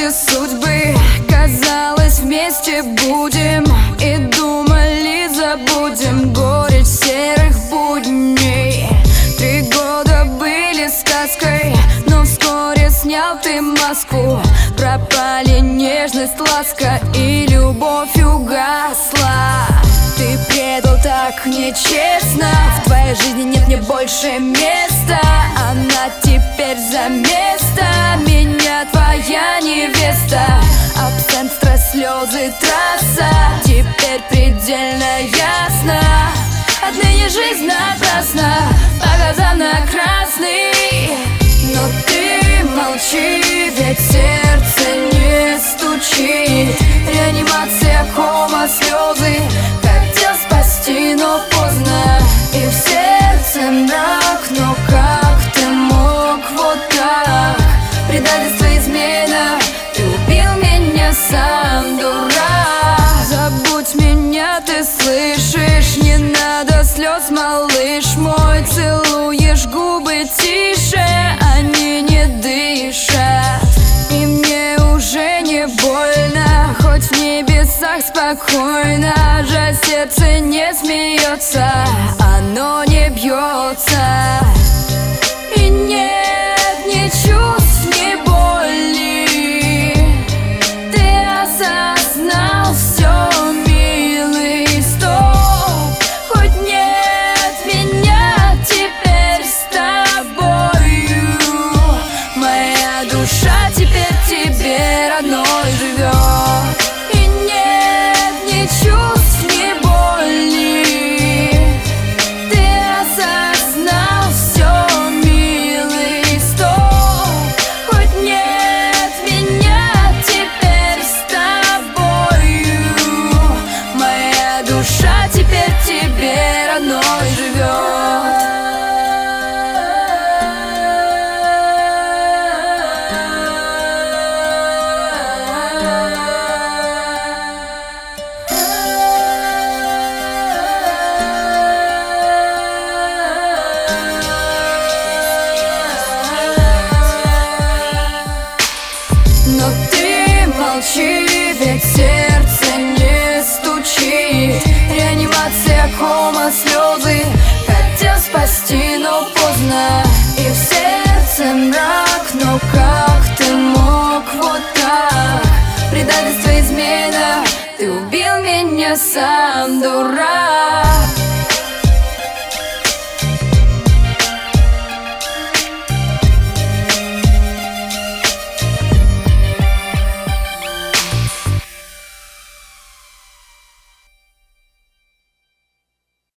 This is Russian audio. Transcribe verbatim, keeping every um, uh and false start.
повороте судьбы. Казалось, вместе будем, и думали, забудем горечь серых будней. Три года были сказкой, но вскоре снял ты маску. Пропали нежность, ласка, и любовь угасла. Ты предал так нечестно, в твоей жизни нет мне больше места. Она теперь за место, меня твоя невеста. Абсент, стресс, слезы, трасса, теперь предельно ясно. Отныне жизнь напрасна, по глазам на красный. Но ты молчи, ведь сердце не стучит. Реанимация, кома, слезы, хотел спасти, но поздно. И в сердце мрак, но как ты мог вот так? Предательство, измена, ты убил меня сам, дурак. Забудь меня, ты слышишь, не надо слез, малыш мой. Целуешь губы тише, они не дышат, и мне уже не больно, хоть в небесах спокойно. Жаль, сердце не смеется, оно не бьется.